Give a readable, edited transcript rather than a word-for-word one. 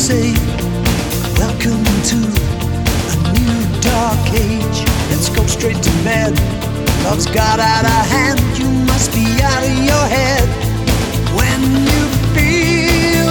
say, welcome to a new dark age. Let's go straight to bed. Love's got out of hand.